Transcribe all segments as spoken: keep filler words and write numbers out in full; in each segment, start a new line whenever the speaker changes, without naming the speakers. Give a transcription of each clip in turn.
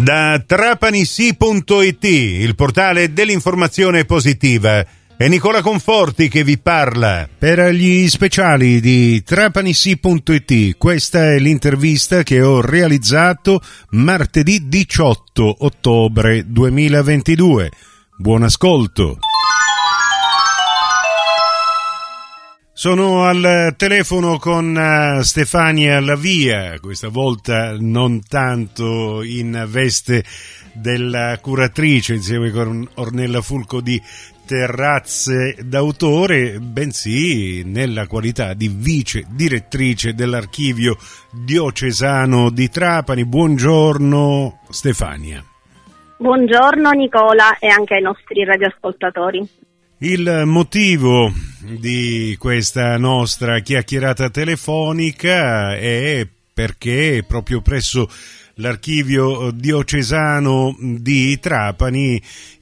Da trapanisi punto it, il portale dell'informazione positiva, è Nicola Conforti che vi parla. Per gli speciali di trapanisi punto it, questa è l'intervista che ho realizzato martedì diciotto ottobre duemilaventidue. Buon ascolto. Sono al telefono con uh, Stefania Lavia, questa volta non tanto in veste della curatrice insieme con Ornella Fulco di Terrazze d'autore, bensì nella qualità di vice direttrice dell'Archivio Diocesano di Trapani. Buongiorno Stefania.
Buongiorno Nicola e anche ai nostri radioascoltatori.
Il motivo di questa nostra chiacchierata telefonica è perché proprio presso l'Archivio Diocesano di Trapani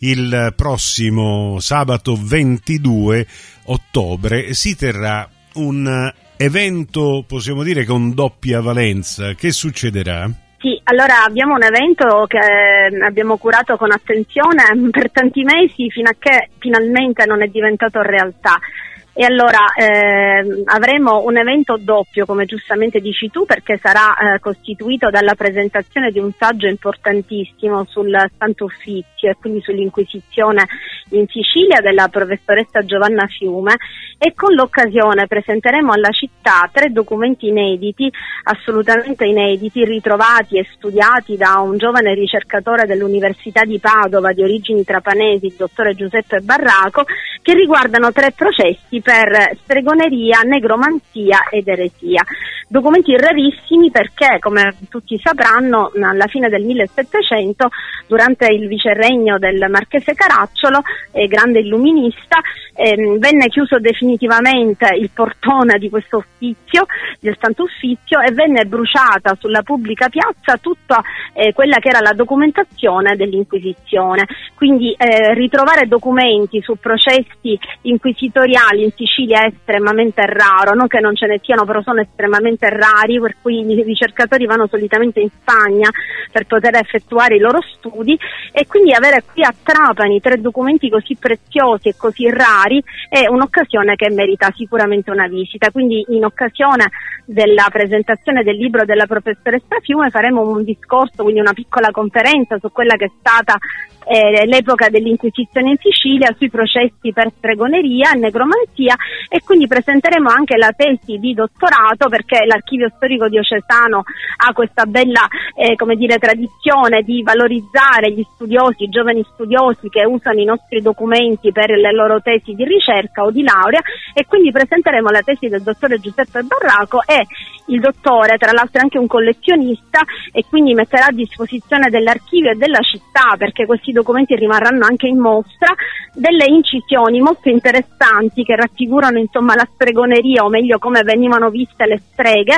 il prossimo sabato ventidue ottobre si terrà un evento, possiamo dire, con doppia valenza. Che succederà?
Sì, allora abbiamo un evento che abbiamo curato con attenzione per tanti mesi fino a che finalmente non è diventato realtà. E allora eh, avremo un evento doppio, come giustamente dici tu, perché sarà eh, costituito dalla presentazione di un saggio importantissimo sul Santo Uffizio e quindi sull'Inquisizione in Sicilia della professoressa Giovanna Fiume, e con l'occasione presenteremo alla città tre documenti inediti, assolutamente inediti, ritrovati e studiati da un giovane ricercatore dell'Università di Padova di origini trapanesi, il dottore Giuseppe Barraco, che riguardano tre processi per stregoneria, negromanzia ed eresia. Documenti rarissimi perché, come tutti sapranno, alla fine del millesettecento, durante il vicerregno del marchese Caracciolo, eh, grande illuminista, ehm, venne chiuso definitivamente il portone di questo uffizio, del Santo Uffizio, e venne bruciata sulla pubblica piazza tutta eh, quella che era la documentazione dell'Inquisizione. Quindi eh, ritrovare documenti su processi inquisitoriali in Sicilia è estremamente raro, non che non ce ne siano, però sono estremamente rari, per cui i ricercatori vanno solitamente in Spagna per poter effettuare i loro studi, e quindi avere qui a Trapani tre documenti così preziosi e così rari è un'occasione che merita sicuramente una visita. Quindi in occasione della presentazione del libro della professoressa Fiume faremo un discorso, quindi una piccola conferenza su quella che è stata eh, l'epoca dell'Inquisizione in Sicilia, sui processi per stregoneria e negromanzia, e quindi presenteremo anche la tesi di dottorato, perché l'Archivio Storico Diocesano ha questa bella eh, come dire, tradizione di valorizzare gli studiosi, i giovani studiosi che usano i nostri documenti per le loro tesi di ricerca o di laurea, e quindi presenteremo la tesi del dottore Giuseppe Barraco, e il dottore tra l'altro è anche un collezionista e quindi metterà a disposizione dell'archivio e della città, perché questi documenti rimarranno anche in mostra, delle incisioni molto interessanti che raffigurano insomma la stregoneria, o meglio come venivano viste le streghe,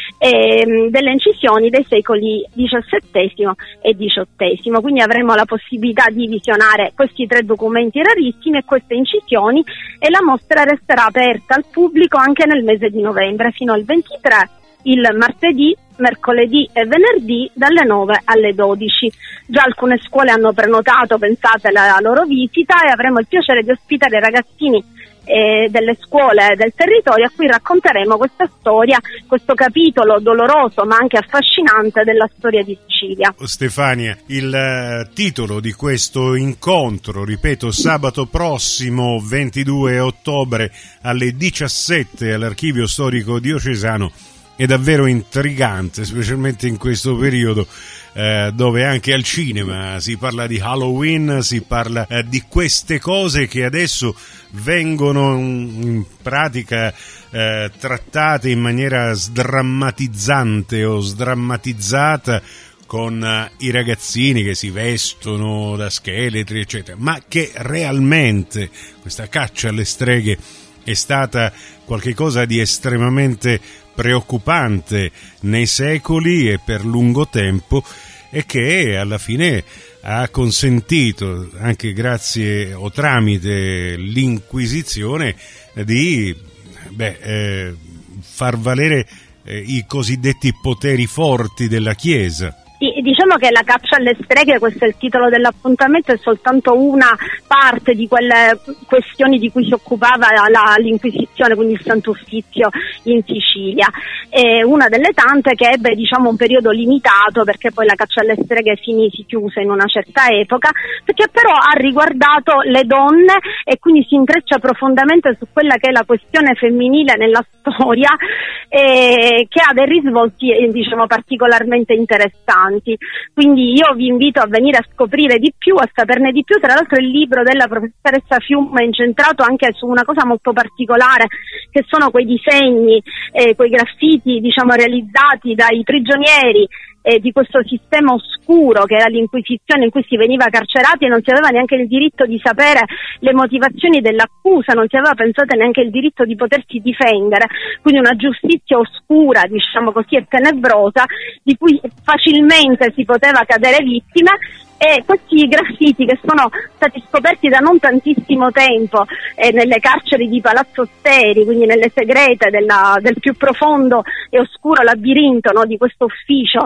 e delle incisioni dei secoli diciassettesimo e diciottesimo. Quindi avremo la possibilità di visionare questi tre documenti rarissimi e queste incisioni, e la mostra resterà aperta al pubblico anche nel mese di novembre fino al ventitré, il martedì, mercoledì e venerdì dalle nove alle dodici. Già alcune scuole hanno prenotato, pensate, la loro visita, e avremo il piacere di ospitare i ragazzini eh, delle scuole del territorio a cui racconteremo questa storia, questo capitolo doloroso ma anche affascinante della storia di Sicilia.
Stefania, il uh, titolo di questo incontro, ripeto, sabato prossimo ventidue ottobre alle diciassette all'Archivio Storico Diocesano, è davvero intrigante, specialmente in questo periodo eh, dove anche al cinema si parla di Halloween, si parla eh, di queste cose che adesso vengono in, in pratica eh, trattate in maniera sdrammatizzante o sdrammatizzata, con uh, i ragazzini che si vestono da scheletri eccetera, ma che realmente questa caccia alle streghe è stata qualcosa di estremamente preoccupante nei secoli e per lungo tempo, e che alla fine ha consentito, anche grazie o tramite l'Inquisizione, di beh, eh, far valere eh, i cosiddetti poteri forti della Chiesa.
Sì, diciamo che La caccia alle streghe, questo è il titolo dell'appuntamento, è soltanto una parte di quelle questioni di cui si occupava la, l'Inquisizione, quindi il Santo Uffizio in Sicilia. È una delle tante che ebbe, diciamo, un periodo limitato, perché poi La caccia alle streghe finì, si chiuse in una certa epoca, perché però ha riguardato le donne e quindi si intreccia profondamente su quella che è la questione femminile nella storia, eh, che ha dei risvolti, eh, diciamo, particolarmente interessanti. Quindi io vi invito a venire a scoprire di più, a saperne di più. Tra l'altro il libro della professoressa Fiume è incentrato anche su una cosa molto particolare, che sono quei disegni, eh, quei graffiti, diciamo, realizzati dai prigionieri eh, di questo sistema oscuro che era l'Inquisizione, in cui si veniva carcerati e non si aveva neanche il diritto di sapere le motivazioni dell'accusa, non si aveva, pensate, neanche il diritto di potersi difendere, quindi una giustizia oscura, diciamo così, e tenebrosa, di cui facilmente si poteva cadere vittima. E questi graffiti, che sono stati scoperti da non tantissimo tempo eh, nelle carceri di Palazzo Steri, quindi nelle segrete della, del più profondo e oscuro labirinto, no, di questo ufficio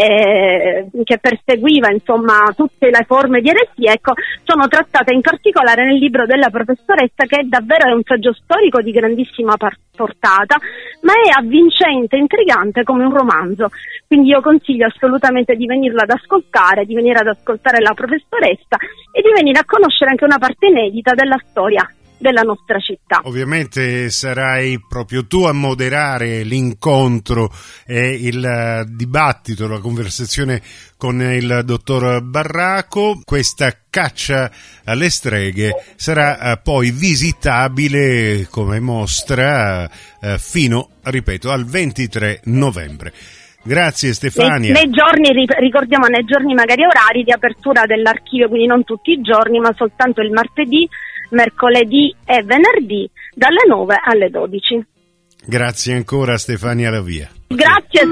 eh, che perseguiva, insomma, tutte le forme di eresia, ecco, sono trattate in particolare nel libro della professoressa, che davvero è un saggio storico di grandissima portata, ma è avvincente, intrigante come un romanzo. Quindi io consiglio assolutamente di venirlo ad ascoltare, di venire ad ascoltare la professoressa e di venire a conoscere anche una parte inedita della storia della nostra città.
Ovviamente sarai proprio tu a moderare l'incontro e il dibattito, la conversazione con il dottor Barraco. Questa caccia alle streghe sarà poi visitabile come mostra fino, ripeto, al ventitré novembre. Grazie Stefania.
Nei, nei giorni, ricordiamo, nei giorni magari orari di apertura dell'archivio, quindi non tutti i giorni, ma soltanto il martedì, mercoledì e venerdì dalle nove alle dodici.
Grazie ancora Stefania Lavia.
Grazie.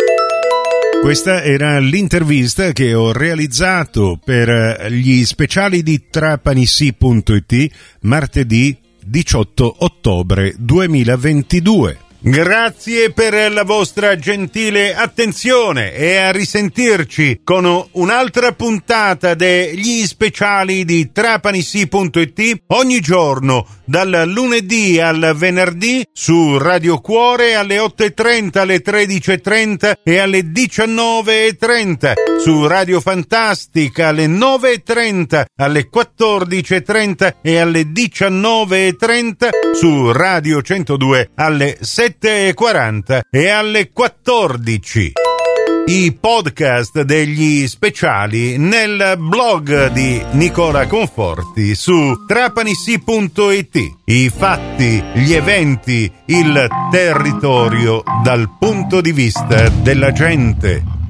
Questa era l'intervista che ho realizzato per gli speciali di Trapanissi punto it martedì diciotto ottobre duemilaventidue. Grazie per la vostra gentile attenzione e a risentirci con un'altra puntata degli speciali di Trapanissi punto it ogni giorno dal lunedì al venerdì su Radio Cuore alle otto e trenta, alle tredici e trenta e alle diciannove e trenta, su Radio Fantastica alle nove e trenta, alle quattordici e trenta e alle diciannove e trenta, su Radio centodue alle sette e quaranta e alle quattordici. I podcast degli speciali nel blog di Nicola Conforti su Trapanissi punto it. I fatti, gli eventi, il territorio dal punto di vista della gente.